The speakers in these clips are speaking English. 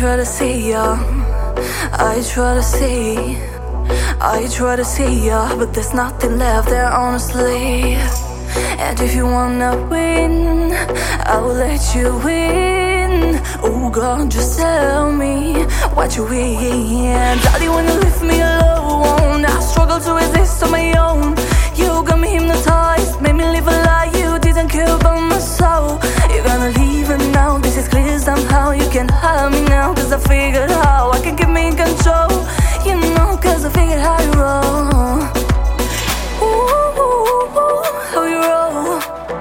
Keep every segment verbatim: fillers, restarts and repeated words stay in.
try to see ya, I try to see, I try to see ya, but there's nothing left there, honestly. And if you wanna win, I will let you win. Oh God, just tell me what you win. Daddy, when you leave me alone, I struggle to resist on my own. You got me hypnotized, made me live a lie. You didn't care about my soul. You're gonna leave and now this is clear somehow. You can have me now, cause I figured how I can keep me in control. You know, cause I figured how you roll. Ooh, ooh, ooh, how you roll.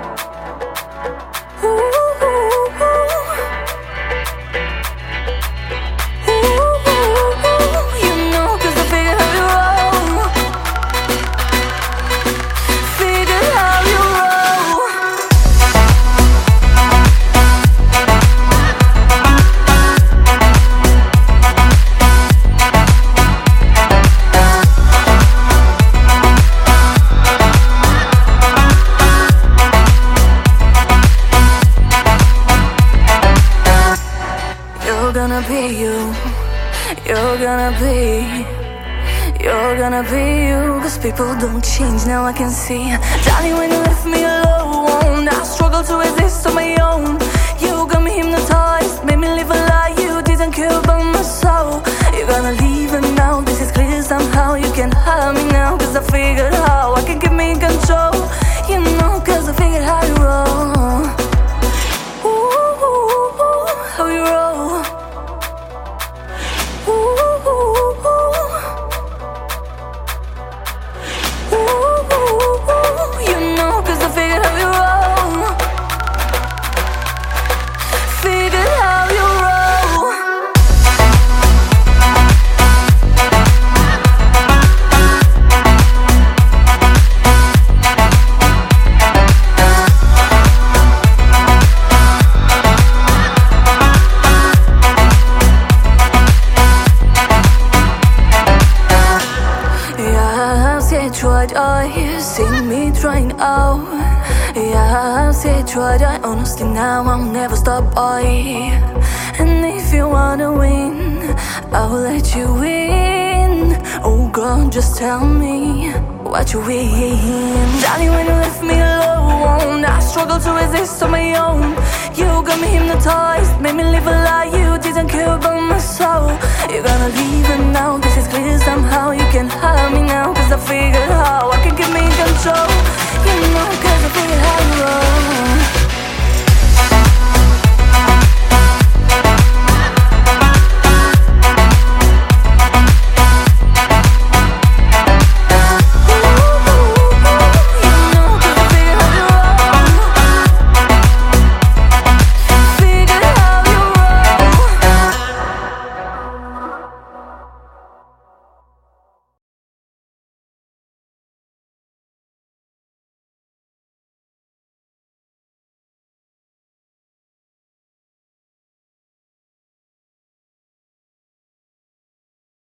Ooh, ooh, ooh. Ooh, ooh, ooh. You know, cause I figured how you roll. Figured how you roll. You're gonna be you, you're gonna be, you're gonna be you. Cause people don't change, now I can see. Darling, when you left me alone, I struggle to resist on my own. You got me hypnotized, made me live a lie. You didn't care about my soul. You're gonna leave and now this is clear somehow. You can have me now, cause I figured how I can keep me in control. You know, cause I figured how you roll. Ooh, ooh, ooh, how you roll. Ooh, ooh, ooh. Ooh, ooh, ooh. You know, cause I figured how you roll. Figured how you roll. Tried I see me trying out. Yeah, I say tried I honestly now I'll never stop by. And if you wanna win, I will let you win. Oh God, just tell me what you win. Darling, when you left me alone, I struggle to resist on my own. You got me hypnotized, made me live a lie. You didn't care about my soul. You're gonna leave and now this is clear.